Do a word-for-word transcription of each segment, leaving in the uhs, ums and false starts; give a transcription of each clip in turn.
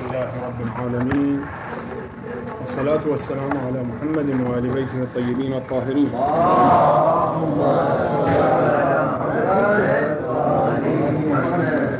لله رب العالمين، والصلاة والسلام على محمد وآل بيته الطيبين الطاهرين. اللهم صل على محمد.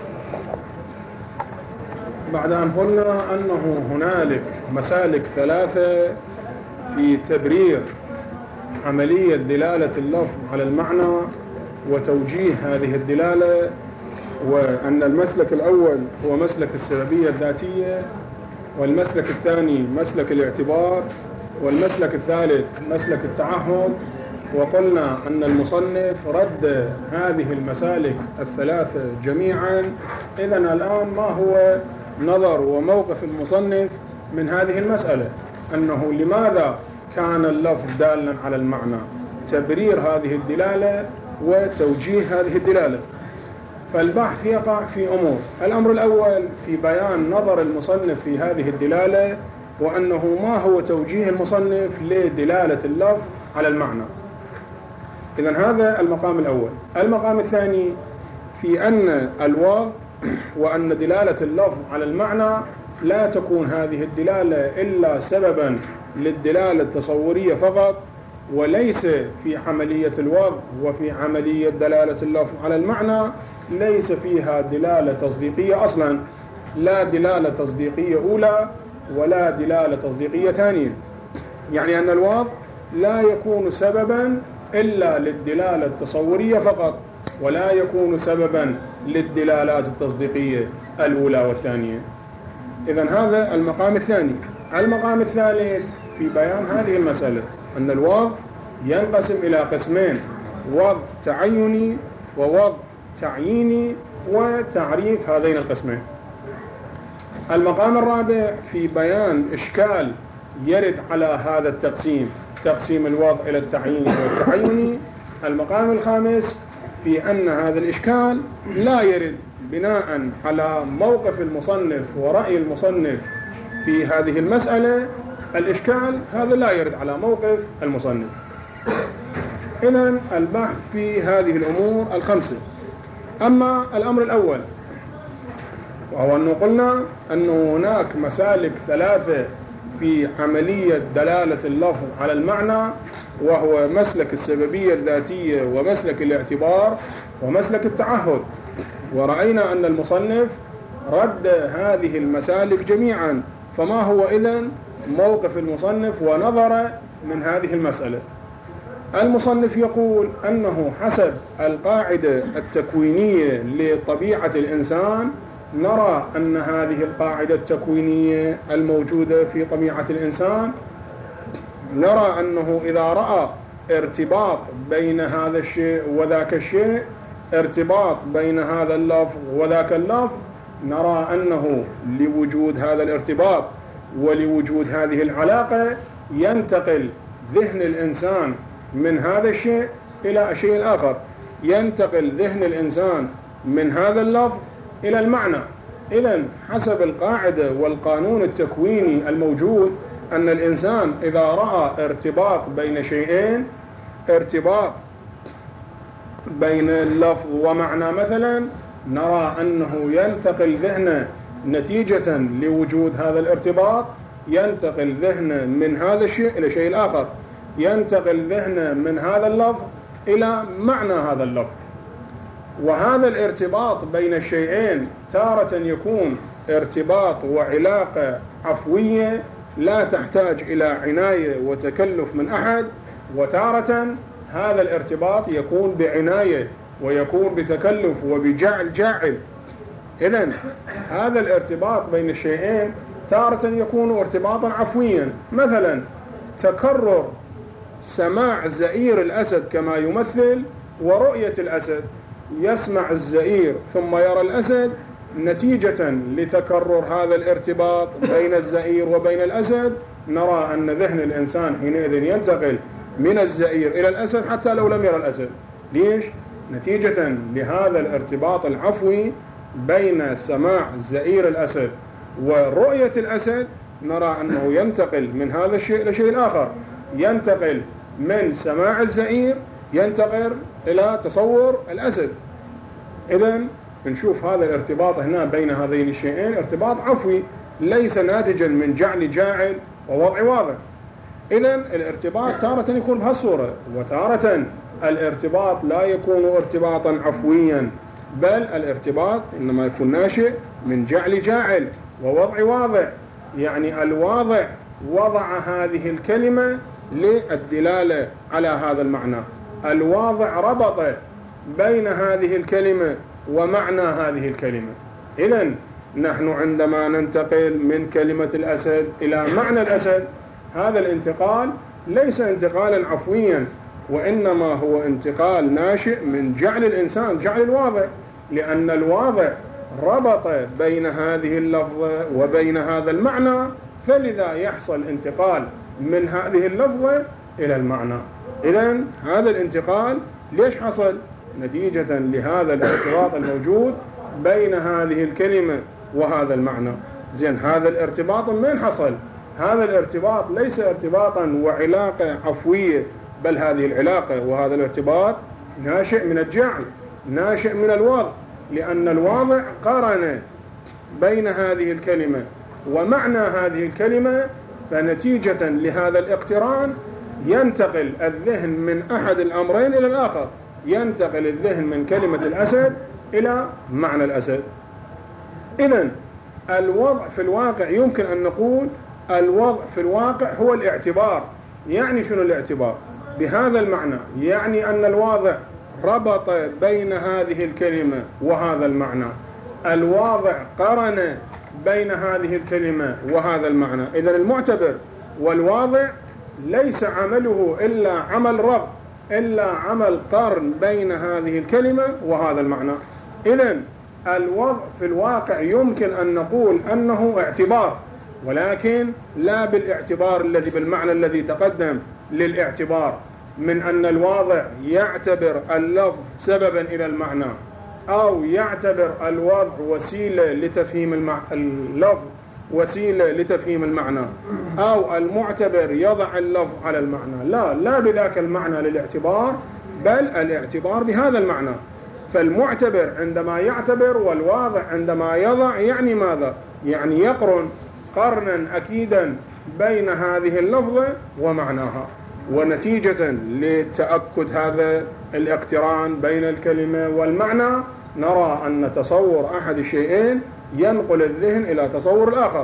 بعد أن قلنا أنه هنالك مسالك ثلاثة في تبرير عملية دلالة اللفظ على المعنى وتوجيه هذه الدلالة، وأن المسلك الأول هو مسلك السببية الذاتية، والمسلك الثاني مسلك الاعتبار، والمسلك الثالث مسلك التعهد. وقلنا أن المصنف رد هذه المسالك الثلاثة جميعا. إذن الآن ما هو نظر وموقف المصنف من هذه المسألة؟ أنه لماذا كان اللفظ دالا على المعنى، تبرير هذه الدلالة وتوجيه هذه الدلالة. فالبحث يقع في أمور. الأمر الأول في بيان نظر المصنف في هذه الدلالة، وأنه ما هو توجيه المصنف لدلالة اللفظ على المعنى. إذن هذا المقام الأول. المقام الثاني في أن الوضع وأن دلالة اللفظ على المعنى لا تكون هذه الدلالة إلا سببا للدلالة التصورية فقط، وليس في عملية الوضع وفي عملية دلالة اللفظ على المعنى ليس فيها دلالة تصديقية أصلا، لا دلالة تصديقية أولى ولا دلالة تصديقية ثانية. يعني أن الوضع لا يكون سببا إلا للدلالة التصورية فقط، ولا يكون سببا للدلالات التصديقية الأولى والثانية. إذن هذا المقام الثاني. المقام الثالث في بيان هذه المسألة أن الوضع ينقسم إلى قسمين: وضع تعيني ووضع تعييني، وتعريف هذين القسمين. المقام الرابع في بيان إشكال يرد على هذا التقسيم، تقسيم الوضع إلى التعييني والتعيني. المقام الخامس في أن هذا الإشكال لا يرد بناء على موقف المصنف ورأي المصنف في هذه المسألة. الإشكال هذا لا يرد على موقف المصنف. إذن البحث في هذه الأمور الخمسة. أما الأمر الأول، وهو أنه قلنا أن هناك مسالك ثلاثة في عملية دلالة اللفظ على المعنى، وهو مسلك السببية الذاتية ومسلك الاعتبار ومسلك التعهد. ورأينا أن المصنف رد هذه المسالك جميعا. فما هو إذن موقف المصنف ونظر من هذه المسألة؟ المصنف يقول أنه حسب القاعدة التكوينية لطبيعة الإنسان نرى أن هذه القاعدة التكوينية الموجودة في طبيعة الإنسان، نرى أنه إذا رأى ارتباط بين هذا الشيء وذاك الشيء، ارتباط بين هذا اللفظ وذاك اللفظ، نرى أنه لوجود هذا الارتباط ولوجود هذه العلاقة ينتقل ذهن الإنسان من هذا الشيء إلى الشيء الآخر، ينتقل ذهن الإنسان من هذا اللفظ إلى المعنى. إذن حسب القاعدة والقانون التكويني الموجود أن الإنسان إذا رأى ارتباط بين شيئين، ارتباط بين اللفظ ومعنى مثلا، نرى أنه ينتقل ذهنه نتيجة لوجود هذا الارتباط، ينتقل ذهنه من هذا الشيء إلى شيء الآخر، ينتقل ذهنه من هذا اللفظ إلى معنى هذا اللفظ. وهذا الارتباط بين الشيئين تارة يكون ارتباط وعلاقة عفوية لا تحتاج إلى عناية وتكلف من أحد، وتارة هذا الارتباط يكون بعناية ويكون بتكلف وبجعل جاعل. إذن هذا الارتباط بين الشيئين تارة يكون ارتباطا عفويا، مثلا تكرر سماع زئير الأسد كما يمثل ورؤية الأسد، يسمع الزئير ثم يرى الأسد، نتيجة لتكرر هذا الارتباط بين الزئير وبين الأسد نرى أن ذهن الإنسان حينئذ ينتقل من الزئير إلى الأسد حتى لو لم يرى الأسد. ليش؟ نتيجة لهذا الارتباط العفوي بين سماع زئير الأسد ورؤية الأسد، نرى أنه ينتقل من هذا الشيء إلى شيء آخر، ينتقل من سماع الزئير ينتقل إلى تصور الأسد. إذن نشوف هذا الارتباط هنا بين هذين الشيئين ارتباط عفوي ليس ناتجا من جعل جاعل ووضع واضع. إذن الارتباط تارة يكون بهالصورة، وتارة الارتباط لا يكون ارتباطا عفويا، بل الارتباط إنما يكون ناشئ من جعل جاعل ووضع واضع. يعني الواضع وضع هذه الكلمة للدلالة على هذا المعنى، الواضع ربط بين هذه الكلمة ومعنى هذه الكلمة. إذن نحن عندما ننتقل من كلمة الأسد إلى معنى الأسد، هذا الانتقال ليس انتقالا عفويا، وإنما هو انتقال ناشئ من جعل الإنسان جعل الواضع، لأن الواضع ربط بين هذه اللفظة وبين هذا المعنى، فلذا يحصل انتقال من هذه اللفظة إلى المعنى. إذن هذا الانتقال ليش حصل؟ نتيجة لهذا الارتباط الموجود بين هذه الكلمة وهذا المعنى. زين، هذا الارتباط من حصل؟ هذا الارتباط ليس ارتباطا وعلاقة عفوية، بل هذه العلاقة وهذا الارتباط ناشئ من الجعل، ناشئ من الوضع، لأن الواضع قارن بين هذه الكلمة ومعنى هذه الكلمة، فنتيجة لهذا الاقتران ينتقل الذهن من أحد الأمرين إلى الآخر، ينتقل الذهن من كلمة الأسد إلى معنى الأسد. إذن الوضع في الواقع يمكن أن نقول الوضع في الواقع هو الاعتبار. يعني شنو الاعتبار؟ بهذا المعنى، يعني أن الواضع ربط بين هذه الكلمة وهذا المعنى، الواضع قرن بين هذه الكلمة وهذا المعنى. إذن المعتبر والواضع ليس عمله إلا عمل ربط، إلا عمل قرن بين هذه الكلمة وهذا المعنى. إذن الوضع في الواقع يمكن أن نقول أنه اعتبار، ولكن لا بالاعتبار الذي بالمعنى الذي تقدم للاعتبار، من أن الواضع يعتبر اللفظ سببا إلى المعنى، أو يعتبر الوضع وسيلة لتفهيم المع... اللفظ وسيلة لتفهيم المعنى، أو المعتبر يضع اللفظ على المعنى. لا لا بذاك المعنى للاعتبار، بل الاعتبار بهذا المعنى. فالمعتبر عندما يعتبر والواضع عندما يضع يعني ماذا؟ يعني يقرن قرنا أكيدا بين هذه اللفظة ومعناها. ونتيجة لتأكد هذا الاقتران بين الكلمة والمعنى نرى أن تصور أحد الشيئين ينقل الذهن إلى تصور الآخر.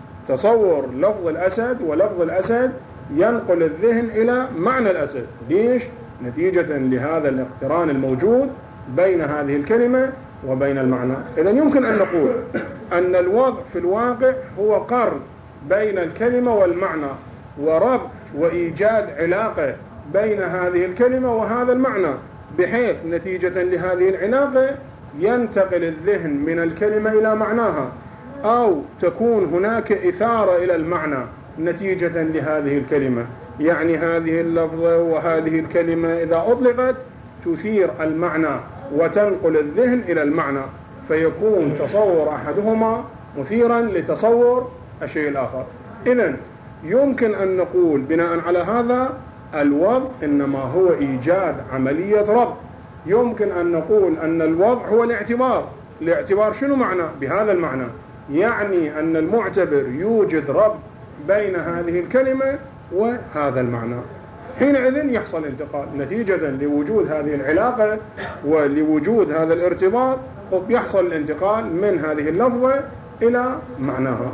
تصور لفظ الأسد ولفظ الأسد ينقل الذهن إلى معنى الأسد. ليش؟ نتيجة لهذا الاقتران الموجود بين هذه الكلمة وبين المعنى. إذن يمكن أن نقول أن الوضع في الواقع هو قرن بين الكلمة والمعنى، وربط وإيجاد علاقة بين هذه الكلمة وهذا المعنى، بحيث نتيجة لهذه العلاقة ينتقل الذهن من الكلمة إلى معناها، أو تكون هناك إثارة إلى المعنى نتيجة لهذه الكلمة. يعني هذه اللفظة وهذه الكلمة إذا أطلقت تثير المعنى وتنقل الذهن إلى المعنى، فيكون تصور أحدهما مثيرا لتصور الشيء الآخر. إذن يمكن أن نقول بناء على هذا الوضع إنما هو إيجاد عملية ربط. يمكن أن نقول أن الوضع هو الاعتبار. الاعتبار شنو معنى؟ بهذا المعنى، يعني أن المعتبر يوجد ربط بين هذه الكلمة وهذا المعنى. حينئذ يحصل انتقال نتيجة لوجود هذه العلاقة ولوجود هذا الارتباط، يحصل الانتقال من هذه اللفظة إلى معناها.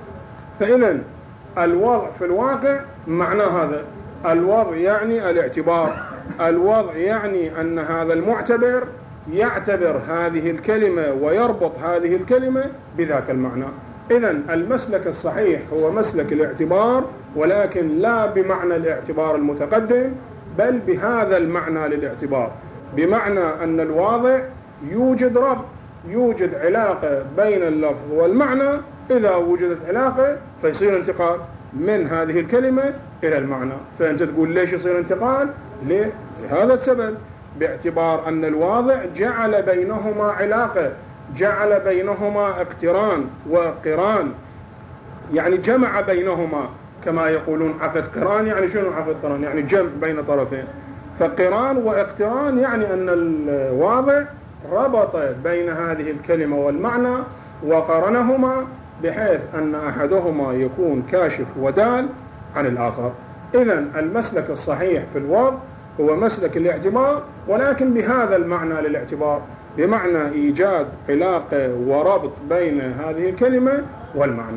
فإذن الوضع في الواقع معنى هذا. الوضع يعني الاعتبار، الوضع يعني أن هذا المعتبر يعتبر هذه الكلمة ويربط هذه الكلمة بذاك المعنى. إذن المسلك الصحيح هو مسلك الاعتبار، ولكن لا بمعنى الاعتبار المتقدم، بل بهذا المعنى للاعتبار، بمعنى أن الواضع يوجد ربط، يوجد علاقة بين اللفظ والمعنى. إذا وجدت علاقة فيصير انتقال من هذه الكلمة إلى المعنى. فأنت تقول ليش يصير انتقال؟ ليه؟ لهذا السبب، باعتبار أن الواضع جعل بينهما علاقة، جعل بينهما اقتران وقران، يعني جمع بينهما، كما يقولون عقد قران. يعني شنو عقد قران؟ يعني جمع بين طرفين. فقران واقتران يعني أن الواضع ربط بين هذه الكلمة والمعنى وقرنهما بحيث أن أحدهما يكون كاشف ودال عن الآخر. إذن المسلك الصحيح في الوضع هو مسلك الاعتبار، ولكن بهذا المعنى للاعتبار، بمعنى إيجاد علاقة وربط بين هذه الكلمة والمعنى.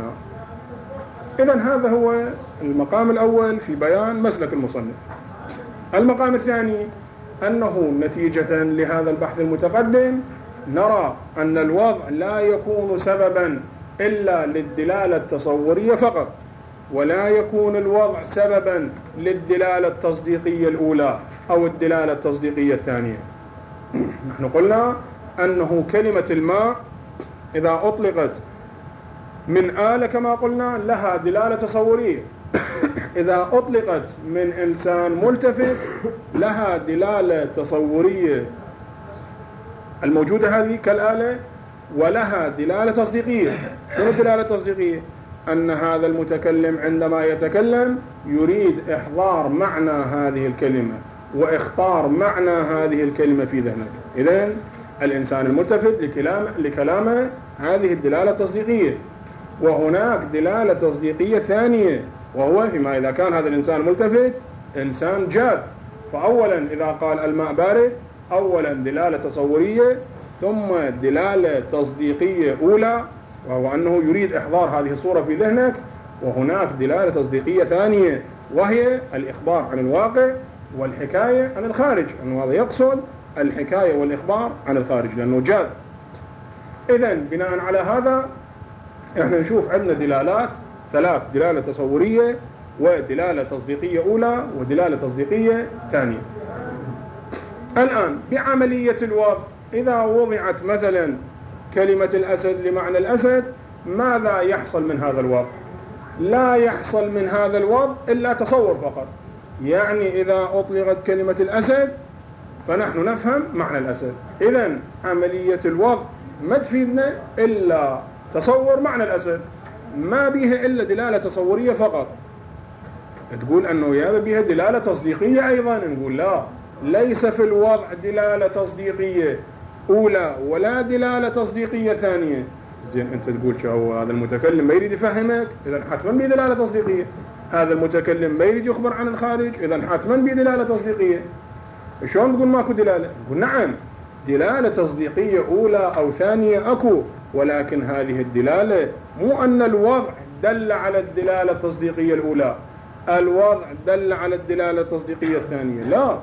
إذن هذا هو المقام الأول في بيان مسلك المصنف. المقام الثاني أنه نتيجة لهذا البحث المتقدم نرى أن الوضع لا يكون سببا إلا للدلالة التصورية فقط، ولا يكون الوضع سببا للدلالة التصديقية الأولى أو الدلالة التصديقية الثانية. نحن قلنا أنه كلمة الماء إذا أطلقت من آلة كما قلنا لها دلالة تصورية، إذا أطلقت من إنسان ملتفت لها دلالة تصورية الموجودة هذه كالآلة، ولها دلالة تصديقية. شنو الدلالة التصديقية؟ أن هذا المتكلم عندما يتكلم يريد إحضار معنى هذه الكلمة وإخطار معنى هذه الكلمة في ذهنك. إذن الإنسان الملتفت لكلامه, لكلامه هذه الدلالة التصديقية. وهناك دلالة تصديقية ثانية، وهو فيما إذا كان هذا الإنسان ملتفت إنسان جاد. فأولا إذا قال الماء بارد أولا دلالة تصورية، ثم دلالة تصديقية أولى وهو أنه يريد إحضار هذه الصورة في ذهنك، وهناك دلالة تصديقية ثانية وهي الإخبار عن الواقع والحكاية عن الخارج، أنه هذا يقصد الحكاية والإخبار عن الخارج لأنه جاد. إذن بناء على هذا إحنا نشوف عندنا دلالات ثلاث: دلالة تصورية ودلالة تصديقية أولى ودلالة تصديقية ثانية. الآن بعملية الوضع إذا وضعت مثلا كلمة الأسد لمعنى الأسد ماذا يحصل من هذا الوضع؟ لا يحصل من هذا الوضع إلا تصور فقط. يعني إذا أطلقت كلمة الأسد فنحن نفهم معنى الأسد. إذن عملية الوضع ما تفيدنا إلا تصور معنى الأسد، ما بيها إلا دلالة تصورية فقط. تقول أنه يا بيها دلالة تصديقية أيضا، نقول لا، ليس في الوضع دلالة تصديقية أولى ولا دلالة تصديقية ثانية. زين أنت تقول شو هذا المتكلم ما يريد يفهمك، إذا حتما بدلالة تصديقية. هذا المتكلم ما يريد يخبر عن الخارج، إذا حتما بدلالة تصديقية. شلون تقول ماكو دلالة؟ نقول نعم، دلالة تصديقية أولى أو ثانية أكو، ولكن هذه الدلالة مو أن الوضع دل على الدلالة التصديقية الأولى، الوضع دل على الدلالة التصديقية الثانية. لا،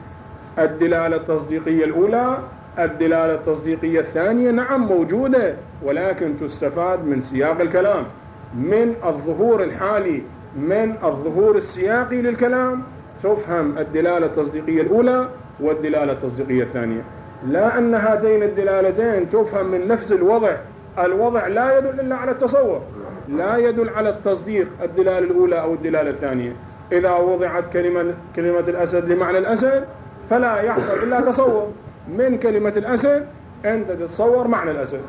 الدلالة التصديقية الأولى الدلالة التصديقية الثانية نعم موجودة، ولكن تستفاد من سياق الكلام، من الظهور الحالي، من الظهور السياقي للكلام تفهم الدلالة التصديقية الأولى والدلالة التصديقية الثانية. لا أن هاتين الدلالتين تفهم من نفس الوضع. الوضع لا يدل إلا على التصور، لا يدل على التصديق الدلالة الأولى أو الدلالة الثانية. إذا وضعت كلمة, كلمة الأسد لمعنى الأسد فلا يحصل إلا تصور من كلمة الأسد، أنت تتصور معنى الأسد.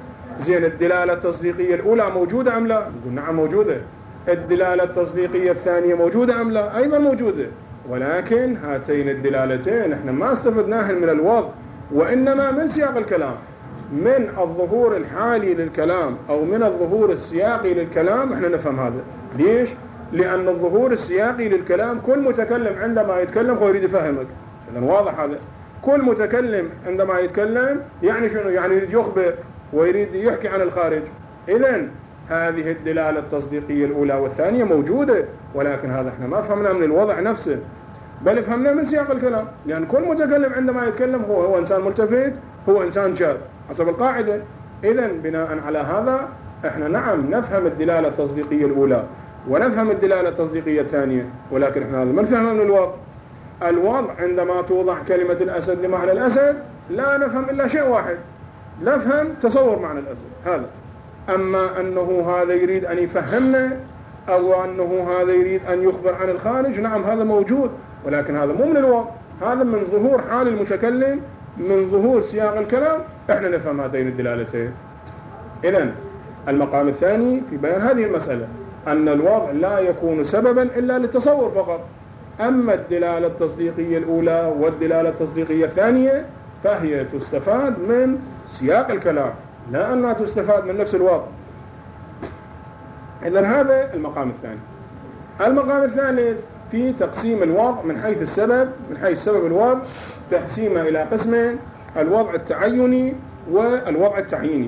زين الدلالة التصديقية الأولى موجودة أم لا؟ نقول نعم موجودة. الدلالة التصديقية الثانية موجودة أم لا؟ أيضا موجودة. ولكن هاتين الدلالتين احنا ما استفدناهن من الوضع، وإنما من سياق الكلام، من الظهور الحالي للكلام أو من الظهور السياقي للكلام احنا نفهم هذا. ليش؟ لأن الظهور السياقي للكلام كل متكلم عندما يتكلم هو يريد يفهمك. إذن واضح هذا. كل متكلم عندما يتكلم يعني شنو؟ يعني يريد يخبر ويريد يحكي عن الخارج. إذن هذه الدلالة التصديقية الأولى والثانية موجودة، ولكن هذا احنا ما فهمنا من الوضع نفسه، بل فهمنا من سياق الكلام. لأن كل متكلم عندما يتكلم هو هو إنسان ملتفت، هو إنسان جاد حسب القاعدة. إذن بناء على هذا احنا نعم نفهم الدلالة التصديقية الأولى ونفهم الدلالة التصديقية الثانية، ولكن احنا هذا ما نفهمه من الوضع. الوضع عندما توضع كلمة الأسد لمعنى الأسد لا نفهم إلا شيء واحد، نفهم تصور معنى الأسد هذا. أما أنه هذا يريد أن يفهمنا أو أنه هذا يريد أن يخبر عن الخارج، نعم هذا موجود، ولكن هذا مو من الوضع، هذا من ظهور حال المتكلم، من ظهور سياق الكلام احنا نفهم هاتين الدلالتين. إذن المقام الثاني في بيان هذه المسألة أن الوضع لا يكون سببا إلا للتصور فقط. أما الدلالة التصديقية الأولى والدلالة التصديقية الثانية فهي تستفاد من سياق الكلام لا أنها تستفاد من نفس الوضع. إذن هذا المقام الثاني. المقام الثالث في تقسيم الوضع من حيث السبب، من حيث سبب الوضع تقسيمه إلى قسمين: الوضع التعيني والوضع التعييني.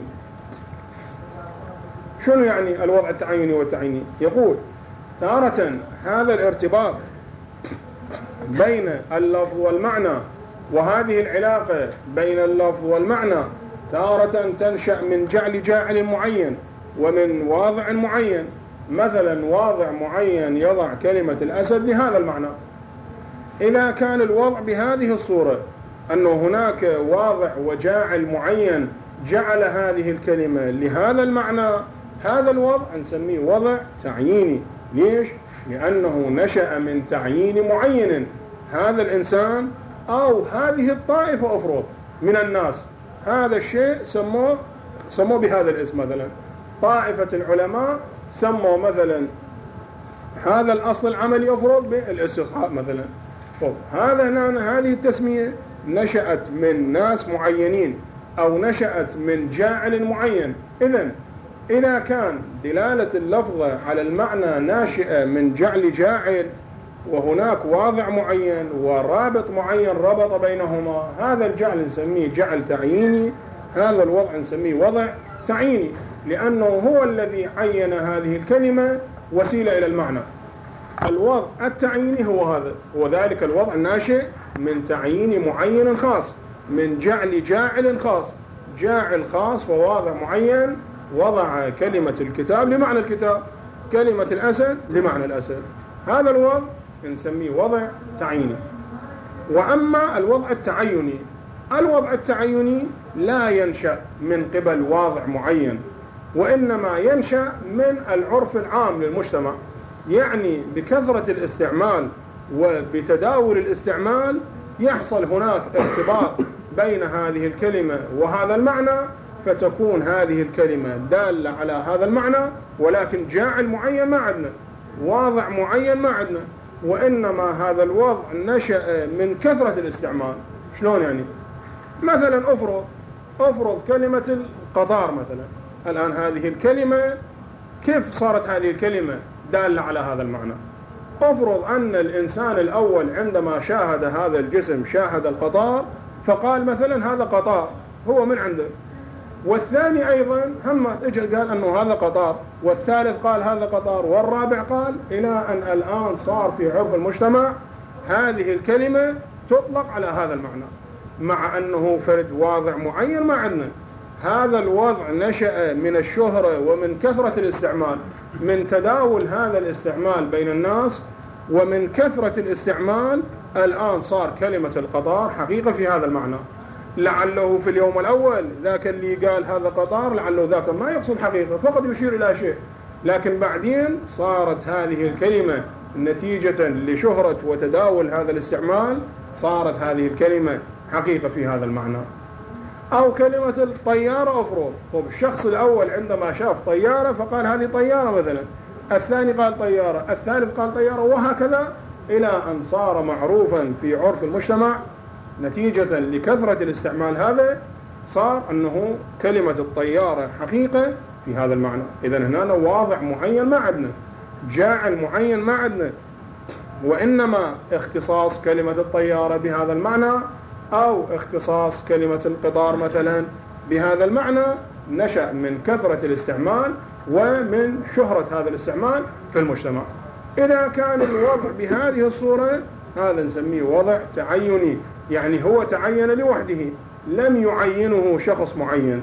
شنو يعني الوضع التعيني والتعييني؟ يقول تارة هذا الارتباط بين اللفظ والمعنى، وهذه العلاقة بين اللفظ والمعنى تارة تنشأ من جعل جاعل معين ومن واضع معين. مثلا واضع معين يضع كلمة الأسد لهذا المعنى. إذا كان الوضع بهذه الصورة أنه هناك واضع وجاعل معين جعل هذه الكلمة لهذا المعنى، هذا الوضع نسميه وضع تعييني. ليش؟ لأنه نشأ من تعيين معين. هذا الإنسان أو هذه الطائفة أفرض من الناس، هذا الشيء سموه سموه بهذا الاسم. مثلا طائفة العلماء سموا مثلا هذا الأصل العملي أفرض بالاستصحاب مثلا. طب هذا هنا هذه التسمية نشأت من ناس معينين أو نشأت من جاعل معين. إذن إذا كان دلالة اللفظة على المعنى ناشئة من جعل جاعل وهناك واضع معين ورابط معين ربط بينهما، هذا الجعل نسميه جعل تعييني، هذا الوضع نسميه وضع تعييني، لأنه هو الذي عين هذه الكلمة وسيلة إلى المعنى. الوضع التعييني هو هذا، هو ذلك الوضع الناشئ من تعيين معين خاص، من جعل جاعل خاص، جاعل خاص وواضع معين وضع كلمة الكتاب لمعنى الكتاب، كلمة الأسد لمعنى الأسد. هذا الوضع نسميه وضع تعييني. وأما الوضع التعيني، الوضع التعيني لا ينشأ من قبل واضع معين، وإنما ينشأ من العرف العام للمجتمع. يعني بكثرة الاستعمال وبتداول الاستعمال يحصل هناك ارتباط بين هذه الكلمة وهذا المعنى، فتكون هذه الكلمة دالة على هذا المعنى، ولكن جاعل معين ما عندنا، واضع معين ما عندنا، وإنما هذا الوضع نشأ من كثرة الاستعمال. شلون يعني؟ مثلا أفرض أفرض كلمة القطار مثلا. الآن هذه الكلمة كيف صارت هذه الكلمة دالة على هذا المعنى؟ أفرض أن الإنسان الأول عندما شاهد هذا الجسم شاهد القطار فقال مثلا هذا قطار، هو من عنده. والثاني أيضا هم اجى قال أنه هذا قطار، والثالث قال هذا قطار، والرابع قال، إلى أن الآن صار في عرف المجتمع هذه الكلمة تطلق على هذا المعنى، مع أنه فرد واضع معين ما عندنا. هذا الوضع نشأ من الشهرة ومن كثرة الاستعمال، من تداول هذا الاستعمال بين الناس، ومن كثرة الاستعمال الآن صار كلمة القطار حقيقة في هذا المعنى. لعله في اليوم الأول ذاك اللي قال هذا قطار لعله ذاك ما يقصد حقيقة، فقط يشير إلى شيء، لكن بعدين صارت هذه الكلمة نتيجة لشهرة وتداول هذا الاستعمال صارت هذه الكلمة حقيقة في هذا المعنى. أو كلمة الطيارة أفرض، طب الشخص الأول عندما شاف طيارة فقال هذه طيارة مثلا، الثاني قال طيارة، الثالث قال طيارة، وهكذا إلى أن صار معروفا في عرف المجتمع نتيجة لكثرة الاستعمال. هذا صار أنه كلمة الطيارة حقيقة في هذا المعنى. إذن هنا واضع معين ما عندنا، جاعل معين ما عندنا، وإنما اختصاص كلمة الطيارة بهذا المعنى أو اختصاص كلمة القطار مثلا بهذا المعنى نشأ من كثرة الاستعمال ومن شهرة هذا الاستعمال في المجتمع. إذا كان الوضع بهذه الصورة هذا نسميه وضع تعيني، يعني هو تعين لوحده لم يعينه شخص معين.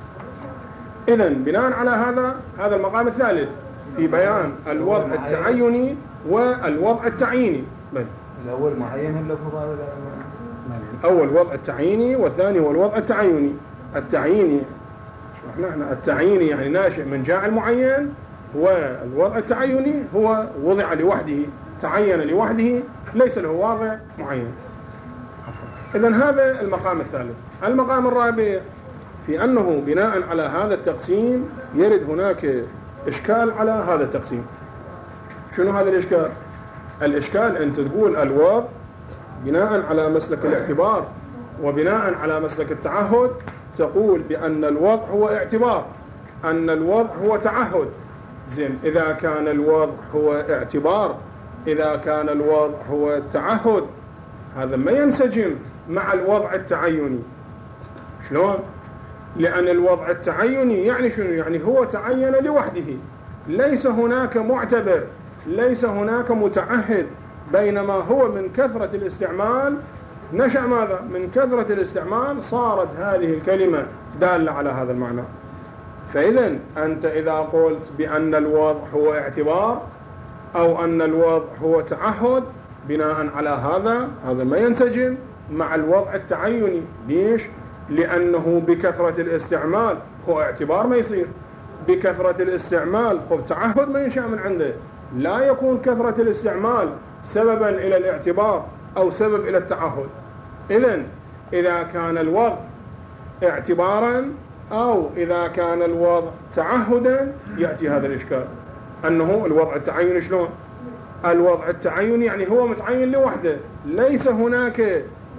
إذن بناء على هذا هذا المقام الثالث في بيان الوضع التعيني والوضع التعييني. الأول معين ولا فضائل؟ أول وضع التعييني والثاني هو الوضع التعيني. التعييني نحن التعييني يعني ناشئ من جاعل معين، والوضع التعيني هو وضع لوحده، تعين لوحده ليس له واضع معين. إذن هذا المقام الثالث. المقام الرابع في أنه بناء على هذا التقسيم يرد هناك إشكال على هذا التقسيم. شنو هذا الإشكال؟ الإشكال أن تقول الوضع بناء على مسلك الاعتبار وبناء على مسلك التعهد تقول بأن الوضع هو اعتبار، أن الوضع هو تعهد. زين، إذا كان الوضع هو اعتبار، إذا كان الوضع هو تعهد، هذا ما ينسجم مع الوضع التعيني. شلون؟ لأن الوضع التعيني يعني شنو؟ يعني هو تعين لوحده، ليس هناك معتبر، ليس هناك متعهد، بينما هو من كثرة الاستعمال نشأ ماذا؟ من كثرة الاستعمال صارت هذه الكلمة دالة على هذا المعنى. فإذا أنت إذا قلت بأن الوضع هو اعتبار أو أن الوضع هو تعهد، بناء على هذا هذا ما ينسجم مع الوضع التعيني. ليش؟ لأنه بكثرة الاستعمال هو اعتبار ما يصير، بكثرة الاستعمال هو تعهد ما ينشأ من عنده. لا يكون كثرة الاستعمال سببا إلى الاعتبار أو سبب إلى التعهد. إذن إذا كان الوضع اعتبارا أو إذا كان الوضع تعهدا يأتي هذا الإشكال، أنه الوضع التعيني شلون؟ الوضع التعيني يعني هو متعين لوحده، ليس هناك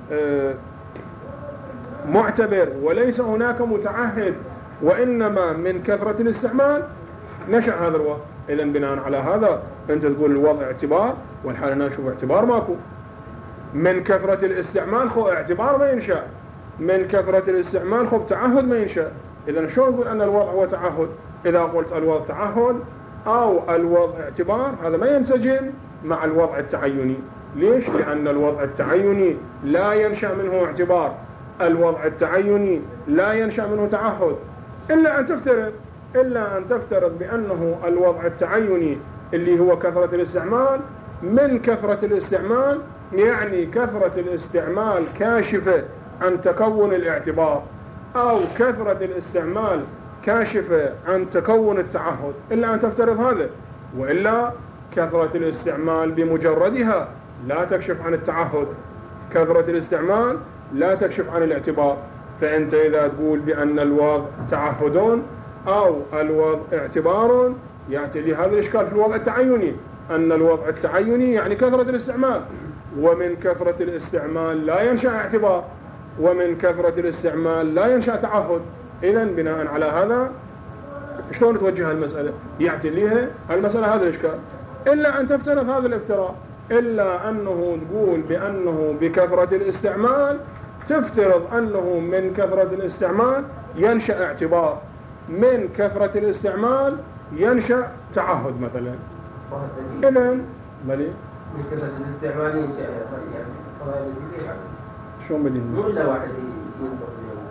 معتبر وليس هناك متعهد، وإنما من كثرة الاستعمال نشأ هذا الوضع. إذن بناء على هذا أنت تقول الوضع اعتبار، والحال أنا أشوف اعتبار ماكو. من كثرة الاستعمال خو اعتبار ما ينشأ، من كثرة الاستعمال خو تعهد ما ينشأ. إذن شو نقول أن الوضع هو تعهد؟ إذا قلت الوضع تعهد أو الوضع اعتبار هذا ما ينسجم مع الوضع التعيني. ليش؟ لأن الوضع التعيني لا ينشأ منه اعتبار، الوضع التعيني لا ينشأ منه تعهد، إلا أن تفترض إلا أن تفترض بأنه الوضع التعيني اللي هو كثرة الاستعمال، من كثرة الاستعمال يعني كثرة الاستعمال كاشفة عن تكون الاعتبار، أو كثرة الاستعمال كاشفة عن تكون التعهد، إلا أن تفترض هذا. وإلا كثرة الاستعمال بمجردها لا تكشف عن التعهد، كثرة الاستعمال لا تكشف عن الاعتبار. فأنت إذا تقول بأن الوضع تعهد أو الوضع اعتبار يأتي لي هذا الإشكال في الوضع التعيني، أن الوضع التعيني يعني كثرة الاستعمال، ومن كثرة الاستعمال لا ينشأ اعتبار، ومن كثرة الاستعمال لا ينشأ تعهد. إذن بناء على هذا شلون توجه المسألة؟ يأتي ليها المسألة هذا الإشكال، إلا أن تفترض هذا الافتراء، إلا أنه تقول بأنه بكثرة الاستعمال، تفترض أنه من كثرة الاستعمال ينشأ اعتبار، من كثرة الاستعمال ينشأ تعهد مثلا. إذن بلي من كثرة الاستعمال ينشأ يعني قضايا جديدة يعني شو مدين؟ مو إلا واحد ينطق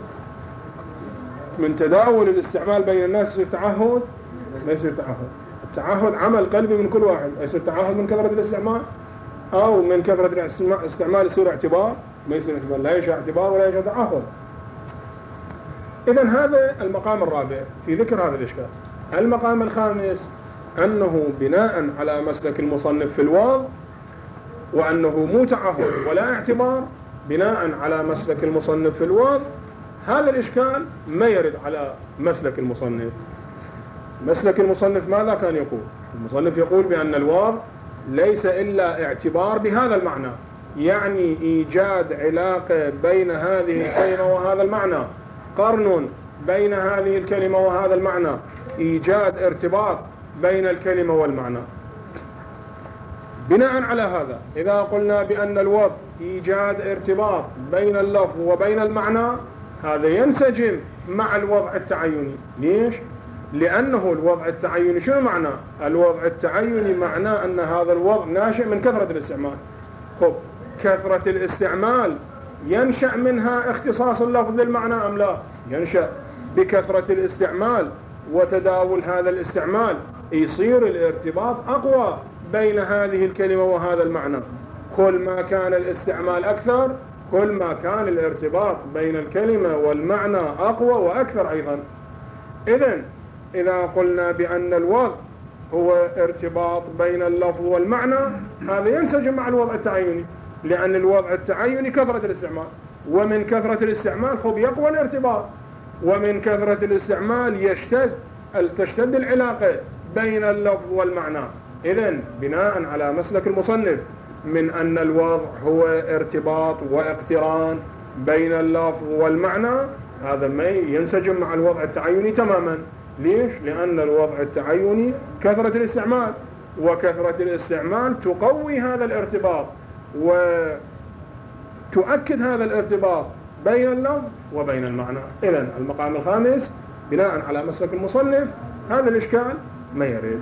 من تداول الاستعمال بين الناس يصير تعهد؟ ما يصير تعهد. التعهد عمل قلبي من كل واحد، يصير تعهد من كثرة الاستعمال، أو من كثرة الاستعمال يصير اعتبار، ما يصير اعتبار، لا ينشأ اعتبار ولا ينشأ تعهد. إذن هذا المقام الرابع في ذكر هذا الإشكال. المقام الخامس أنه بناء على مسلك المصنف في الوضع، وأنه مو تعهد ولا اعتبار، بناء على مسلك المصنف في الوضع، هذا الإشكال ما يرد على مسلك المصنف. مسلك المصنف ماذا كان يقول؟ المصنف يقول بأن الوضع ليس إلا اعتبار بهذا المعنى، يعني إيجاد علاقة بين هذه الكلمة وهذا المعنى، قرن بين هذه الكلمة وهذا المعنى، إيجاد ارتباط بين الكلمة والمعنى. بناء على هذا إذا قلنا بأن الوضع إيجاد ارتباط بين اللفظ وبين المعنى، هذا ينسجم مع الوضع التعيني. ليش؟ لأنه الوضع التعيني شنو معنى؟ الوضع التعيني معناه أن هذا الوضع ناشئ من كثرة الاستعمال. خب كثرة الاستعمال ينشأ منها اختصاص اللفظ للمعنى أم لا؟ ينشأ. بكثرة الاستعمال وتداول هذا الاستعمال يصير الارتباط أقوى بين هذه الكلمة وهذا المعنى. كل ما كان الاستعمال أكثر كل ما كان الارتباط بين الكلمة والمعنى أقوى وأكثر أيضا. إذن إذا قلنا بأن الوضع هو ارتباط بين اللفظ والمعنى، هذا ينسجم مع الوضع التعيني، لأن الوضع التعيني كثرة الاستعمال، ومن كثرة الاستعمال خب يقوى الارتباط، ومن كثرة الاستعمال يشتد تشتد العلاقة بين اللفظ والمعنى. إذن بناء على مسلك المصنف من أن الوضع هو ارتباط واقتران بين اللفظ والمعنى هذا ما ينسجم مع الوضع التعيني تماما. ليش؟ لأن الوضع التعيني كثرة الاستعمال، وكثرة الاستعمال تقوي هذا الارتباط وتؤكد هذا الارتباط بين اللفظ وبين المعنى. إذن المقام الخامس بناء على مسلك المصنف هذا الإشكال ما يريد.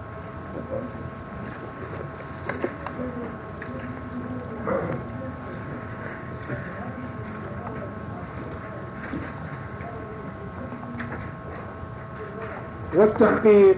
والتحقيق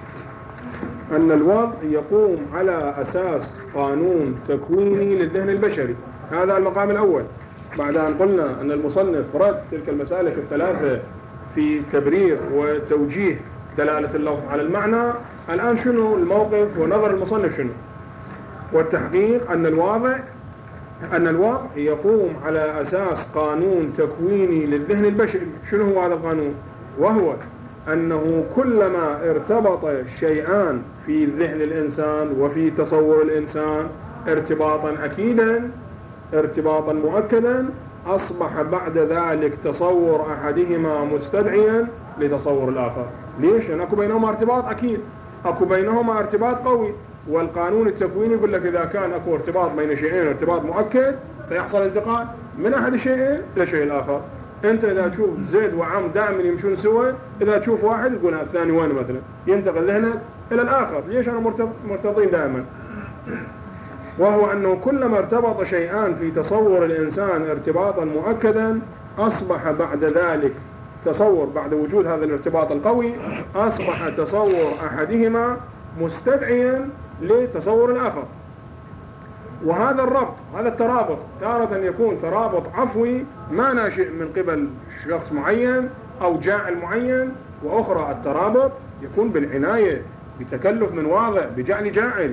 أن الوضع يقوم على أساس قانون تكويني للذهن البشري. هذا المقام الأول. بعد أن قلنا أن المصنف رد تلك المسالك الثلاثة في تبرير وتوجيه دلالة اللفظ على المعنى، الآن شنو الموقف ونظر المصنف شنو؟ والتحقيق أن الواضع أن الوضع يقوم على أساس قانون تكويني للذهن البشري. شنو هو هذا القانون؟ وهو أنه كلما ارتبط شيئان في ذهن الإنسان وفي تصور الإنسان ارتباطا أكيدا ارتباطا مؤكدا، أصبح بعد ذلك تصور أحدهما مستدعيا لتصور الآخر. ليش؟ لأن أكو بينهما ارتباط أكيد، أكو بينهما ارتباط قوي. والقانون التكويني يقول لك إذا كان أكو ارتباط بين شيئين ارتباط مؤكد فيحصل انتقال من أحد الشيئين إلى شيء الآخر. أنت إذا تشوف زيد وعم دائما يمشون سوا، إذا تشوف واحد تقول الثاني وين مثلا، ينتقل ذهنك إلى الآخر. ليش؟ أنا مرتبطين دائما. وهو أنه كلما ارتبط شيئان في تصور الإنسان ارتباطا مؤكدا، أصبح بعد ذلك تصور بعد وجود هذا الارتباط القوي أصبح تصور أحدهما مستدعيا لتصور الآخر. وهذا الربط هذا الترابط تارة يكون ترابط عفوي ما ناشئ من قبل شخص معين أو جاعل معين، وأخرى الترابط يكون بالعناية بتكلف من واضع بجعل جاعل.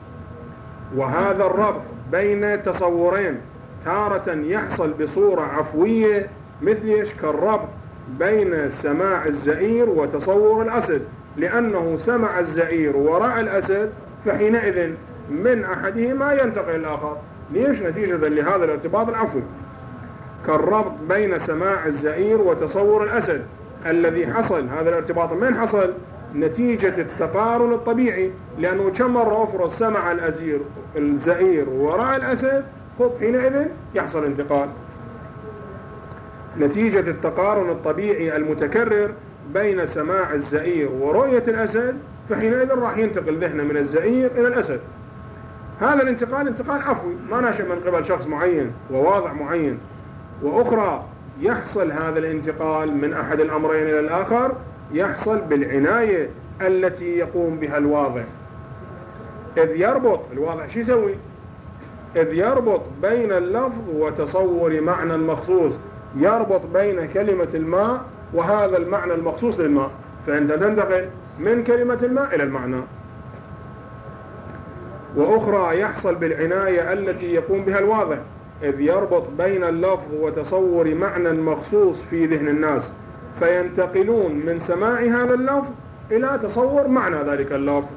وهذا الربط بين تصورين تارة يحصل بصورة عفوية مثل كالربط بين سماع الزئير وتصور الأسد، لأنه سمع الزئير ورأى الأسد فحينئذ من أحدهما ينتقل الآخر. ليش؟ نتيجة لهذا الارتباط العفوي. كالربط بين سماع الزئير وتصور الأسد الذي حصل هذا الارتباط من حصل؟ نتيجة التقارن الطبيعي، لأنه كم مرة أفرض سمع الأزير الزئير ورأى الأسد خب حينئذ يحصل انتقال. نتيجة التقارن الطبيعي المتكرر بين سماع الزئير ورؤية الأسد فحينئذ راح ينتقل ذهنه من الزئير إلى الأسد. هذا الانتقال انتقال عفوي ما ناشئ من قبل شخص معين وواضع معين. وأخرى يحصل هذا الانتقال من أحد الأمرين إلى الآخر يحصل بالعناية التي يقوم بها الواضع. إذ يربط الواضع شو يسوي؟ إذ يربط بين اللفظ وتصور معنى مخصوص، يربط بين كلمة الماء وهذا المعنى المخصوص للماء، فأنت تنتقل من كلمة الماء إلى المعنى. وأخرى يحصل بالعناية التي يقوم بها الواضع، إذ يربط بين اللفظ وتصور معنى مخصوص في ذهن الناس، فينتقلون من سماع هذا اللفظ إلى تصور معنى ذلك اللفظ.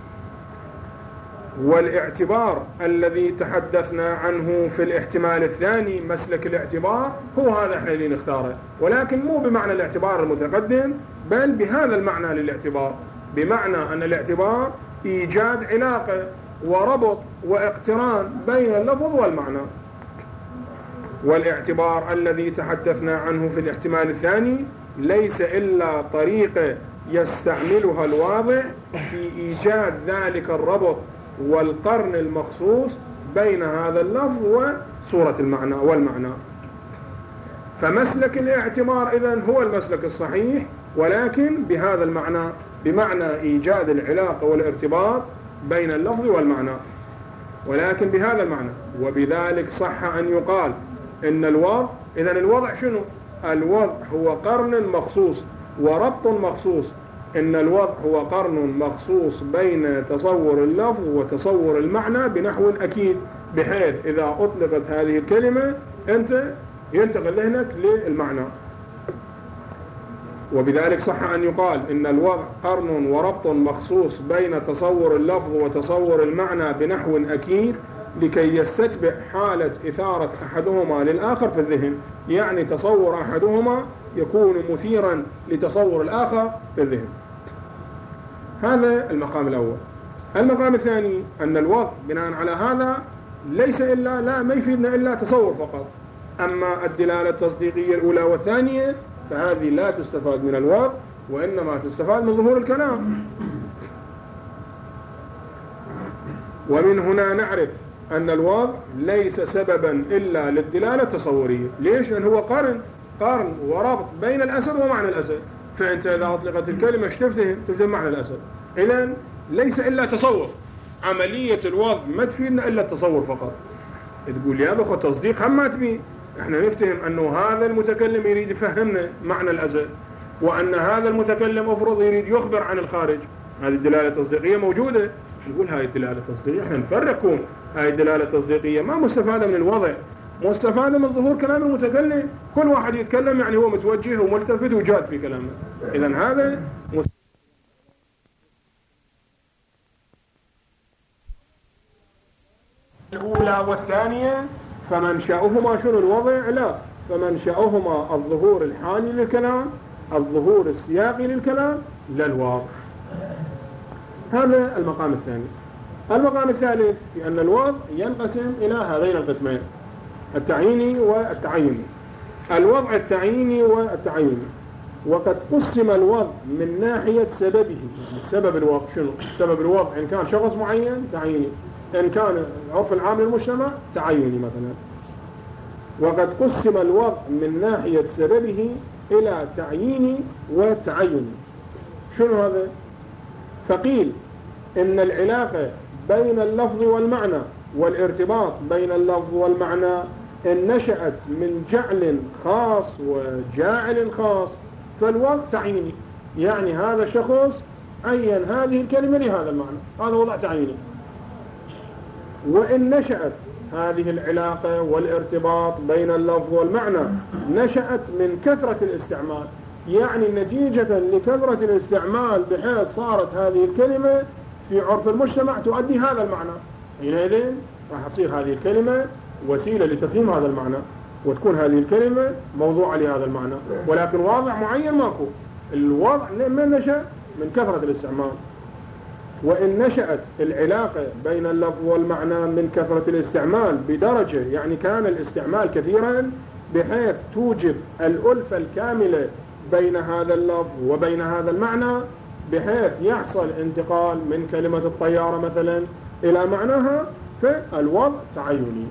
والاعتبار الذي تحدثنا عنه في الاحتمال الثاني مسلك الاعتبار هو هذا احنا اللي نختاره، ولكن مو بمعنى الاعتبار المتقدم بل بهذا المعنى للاعتبار، بمعنى أن الاعتبار إيجاد علاقة وربط واقتران بين اللفظ والمعنى. والاعتبار الذي تحدثنا عنه في الاحتمال الثاني ليس إلا طريقة يستعملها الواضع في إيجاد ذلك الربط والقرن المخصوص بين هذا اللفظ وصورة المعنى والمعنى. فمسلك الاعتبار إذن هو المسلك الصحيح، ولكن بهذا المعنى، بمعنى إيجاد العلاقة والارتباط بين اللفظ والمعنى، ولكن بهذا المعنى. وبذلك صح أن يقال إن الوضع، إذن الوضع شنو؟ الوضع هو قرن مخصوص وربط مخصوص. إن الوضع هو قرن مخصوص بين تصور اللفظ وتصور المعنى بنحو أكيد، بحيث إذا أطلقت هذه الكلمة أنت ينتقل ذهنك للمعنى. وبذلك صح أن يقال إن الوضع قرن وربط مخصوص بين تصور اللفظ وتصور المعنى بنحو أكيد، لكي يستتبع حالة إثارة أحدهما للآخر في الذهن، يعني تصور أحدهما يكون مثيرا لتصور الآخر في الذهن. هذا المقام الأول. المقام الثاني أن الوضع بناء على هذا ليس إلا لا ما يفيدنا إلا تصور فقط. أما الدلالة التصديقية الأولى والثانية فهذه لا تستفاد من الوضع، وإنما تستفاد من ظهور الكلام. ومن هنا نعرف أن الوضع ليس سببا إلا للدلالة التصورية. ليش؟ لأن هو قرن قرن وربط بين الأسد ومعنى الأسد، فأنت إذا أطلقت الكلمة ايش تفهم؟ تفهم معنى الأسد. إذن ليس إلا تصور. عملية الوضع ما تفيدنا إلا التصور فقط. تقول يا أخو تصديق هم ما تبي، احنا نفتهم أنه هذا المتكلم يريد يفهمنا معنى الأسد، وأن هذا المتكلم أفرض يريد يخبر عن الخارج. هذه الدلالة التصديقية موجودة. نقول هاي الدلالة التصديقية احنا نفرقكم، هاي الدلالة التصديقية ما مستفادة من الوضع، مستفادة من ظهور كلام المتكلم. كل واحد يتكلم يعني هو متوجه وملتفت وجاد في كلامه. إذن هذا الأولى والثانية فمنشأهما شنو الوضع؟ لا، فمنشأهما الظهور الحالي للكلام، الظهور السياقي للكلام لا الواضح. هذا المقام الثاني. المقام الثالث في أن الوضع ينقسم إلى هذين القسمين، التعييني والتعيني. الوضع التعييني والتعيني، وقد قسم الوضع من ناحية سببه. سبب الوضع شنو؟ سبب الوضع إن كان شخص معين تعييني، إن كان عرف العام للمجتمع تعيني مثلا. وقد قسم الوضع من ناحية سببه إلى تعييني وتعيني. شنو هذا؟ فقيل إن العلاقة بين اللفظ والمعنى والارتباط بين اللفظ والمعنى إن نشأت من جعل خاص وجاعل خاص فالوضع تعييني، يعني هذا الشخص عين هذه الكلمة لهذا المعنى، هذا وضع تعييني. وإن نشأت هذه العلاقة والارتباط بين اللفظ والمعنى نشأت من كثرة الاستعمال، يعني نتيجة لكثرة الاستعمال بحيث صارت هذه الكلمة في عرف المجتمع تؤدي هذا المعنى، حينئذ راح تصير هذه الكلمة وسيلة لتفهيم هذا المعنى، وتكون هذه الكلمة موضوعة لهذا المعنى. ولكن واضع معين ماكو، الوضع من نشأ من كثرة الاستعمال. وإن نشأت العلاقة بين اللفظ والمعنى من كثرة الاستعمال بدرجة، يعني كان الاستعمال كثيرا بحيث توجب الألفة الكاملة بين هذا اللفظ وبين هذا المعنى، بحيث يحصل انتقال من كلمة الطيارة مثلا إلى معناها، فالوضع تعيني.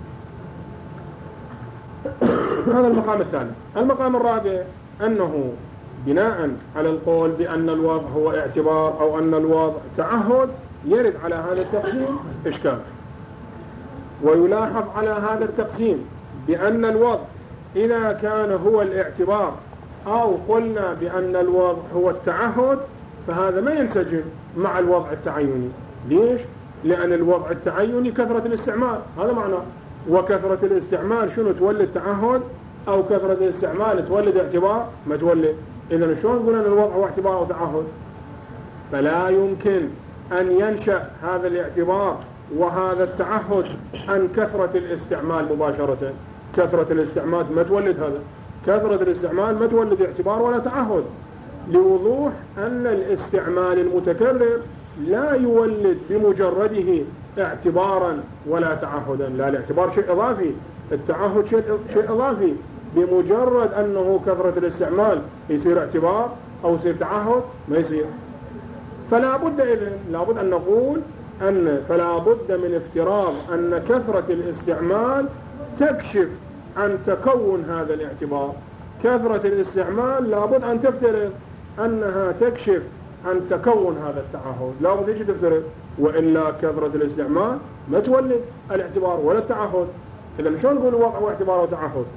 هذا المقام الثاني. المقام الرابع أنه بناء على القول بأن الوضع هو اعتبار أو أن الوضع تعهد يرد على هذا التقسيم إشكال. ويلاحظ على هذا التقسيم بأن الوضع إذا كان هو الاعتبار أو قلنا بأن الوضع هو التعهد فهذا ما ينسجم مع الوضع التعيني. ليش؟ لأن الوضع التعيني كثرة الاستعمال، هذا معناه. وكثرة الاستعمال شنو تولد تعهد، أو كثرة الاستعمال تولد اعتبار؟ ما تولد. إذن شلون نقول أن الوضع هو اعتبار أو تعهد؟ فلا يمكن أن ينشأ هذا الاعتبار وهذا التعهد عن كثرة الاستعمال مباشرة. كثرة الاستعمال ما تولد هذا، كثرة الاستعمال ما تولد اعتبار ولا تعهد، لوضوح أن الاستعمال المتكرر لا يولد بمجرده اعتبارا ولا تعهدا. لا، الاعتبار شيء إضافي، التعهد شيء شيء إضافي. بمجرد أنه كثرة الاستعمال يصير اعتبار أو يصير تعهد؟ ما يصير. فلا بد إذن لا بد أن نقول أن فلا بد من افتراض أن كثرة الاستعمال تكشف عن تكون هذا الاعتبار. كثرة الاستعمال لا بد أن تفترض أنها تكشف عن تكون هذا التعهد، لا بد يجي تفترض، وإلا كثرة الاستعمال ما تولد الاعتبار ولا التعهد. إذن شلون نقول الوضع هو اعتبار وتعهد؟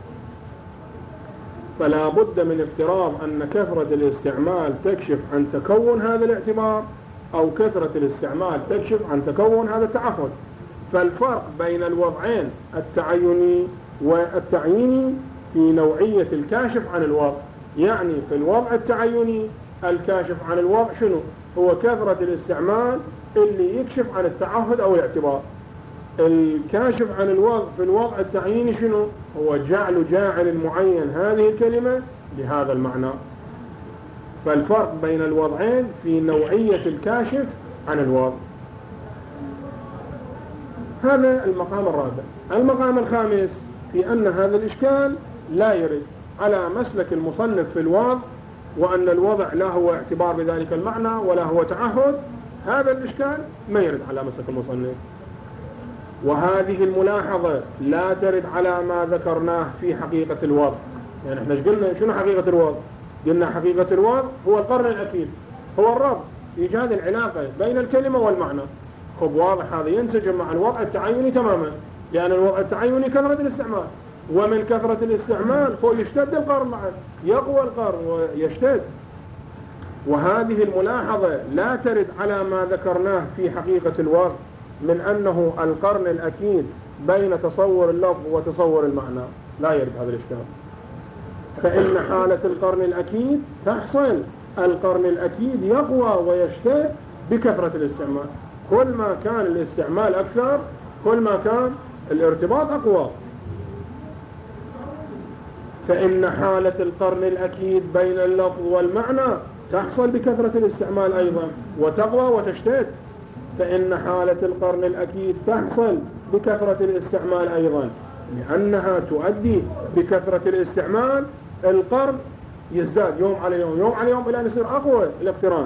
فلا بد من افتراض أن كثرة الاستعمال تكشف عن تكون هذا الاعتبار، أو كثرة الاستعمال تكشف عن تكون هذا التعهد. فالفرق بين الوضعين التعيني والتعييني في نوعية الكاشف عن الوضع. يعني في الوضع التعيني الكاشف عن الوضع شنو؟ هو كثرة الاستعمال اللي يكشف عن التعهد أو الاعتبار. الكاشف عن الوضع في الوضع التعييني شنو؟ هو جعل جاعل معين هذه الكلمة بهذا المعنى. فالفرق بين الوضعين في نوعية الكاشف عن الوضع. هذا المقام الرابع. المقام الخامس في أن هذا الإشكال لا يرد على مسلك المصنف في الوضع، وأن الوضع لا هو اعتبار بذلك المعنى ولا هو تعهد. هذا الإشكال ما يرد على مسلك المصنف. وهذه الملاحظة لا ترد على ما ذكرناه في حقيقة الوضع. يعني احنا قلنا شنو حقيقة الوضع؟ قلنا حقيقة الوضع هو القرن الأكيد، هو الربط، إيجاد العلاقة بين الكلمة والمعنى. خب واضح هذا ينسجم مع الوضع التعيني تماما، لأن الوضع التعيني كثرة الاستعمال، ومن كثرة الاستعمال هو يشتد القرن بعد، يقوى القرن ويشتد. وهذه الملاحظة لا ترد على ما ذكرناه في حقيقة الوضع من أنه القرن الأكيد بين تصور اللفظ وتصور المعنى. لا يرد هذا الإشكال. فإن حالة القرن الأكيد تحصل، القرن الأكيد يقوى ويشتد بكثرة الاستعمال. كل ما كان الاستعمال أكثر كل ما كان الارتباط أقوى. فإن حالة القرن الأكيد بين اللفظ والمعنى تحصل بكثرة الاستعمال أيضا وتقوى وتشتد. فإن حالة القرن الأكيد تحصل بكثرة الاستعمال أيضا، لأنها تؤدي بكثرة الاستعمال القرن يزداد يوم على يوم يوم على يوم إلى أن يصير أقوى الاقتران.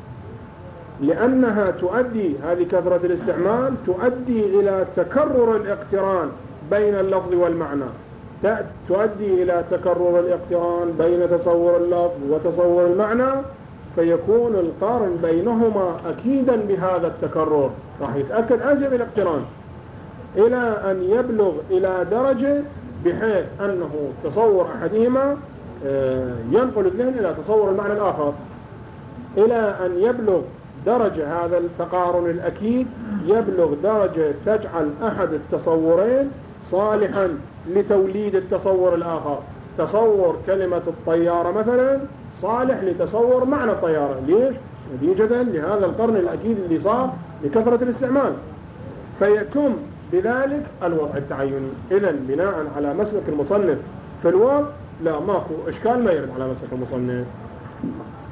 لأنها تؤدي، هذه كثرة الاستعمال تؤدي إلى تكرر الاقتران بين اللفظ والمعنى، تؤدي إلى تكرر الاقتران بين تصور اللفظ وتصور المعنى، فيكون القارن بينهما أكيدا بهذا التكرر، راح يتأكد أزيد الاقتران إلى أن يبلغ إلى درجة بحيث أنه تصور أحدهما ينقل الذهن إلى تصور المعنى الآخر، إلى أن يبلغ درجة هذا التقارن الأكيد يبلغ درجة تجعل أحد التصورين صالحا لتوليد التصور الآخر. تصور كلمة الطيارة مثلا صالح لتصور معنى الطيارة. ليش؟ نتيجة لهذا القرن الأكيد اللي صار لكثرة الاستعمال، فيتم بذلك الوضع التعيني. إذن بناء على مسلك المصنف في الوضع لا ماكو إشكال، ما يرد على مسلك المصنف.